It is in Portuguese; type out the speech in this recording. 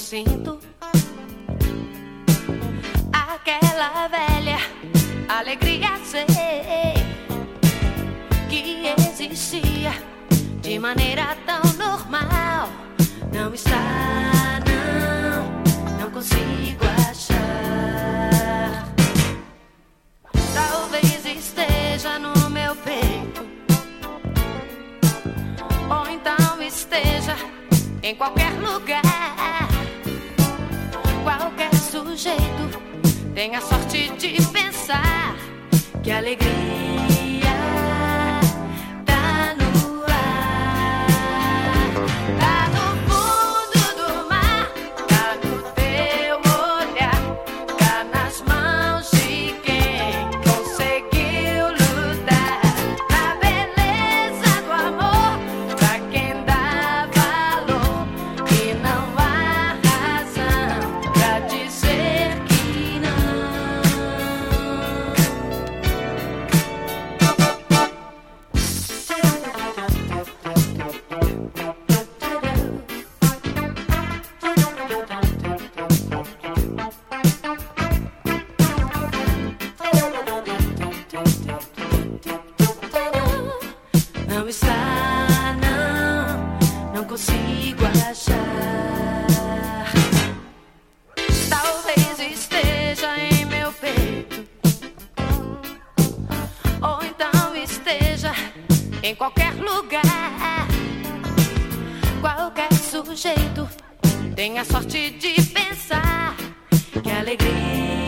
sinto aquela velha alegria, sei que existia de maneira tão normal. Não está, não consigo achar. Talvez esteja no meu peito, ou então esteja em qualquer lugar. Qualquer sujeito tem a sorte de pensar que a alegria tá no ar, tá no fundo do mar, tá no teu olhar, tá nas mãos de quem conseguiu lutar, na beleza do amor, pra quem dá valor, e não há razão pra dizer que não. Não está, não consigo achar. Talvez esteja em meu peito, ou então esteja em qualquer lugar. Qualquer sujeito tem a sorte de pensar que a alegria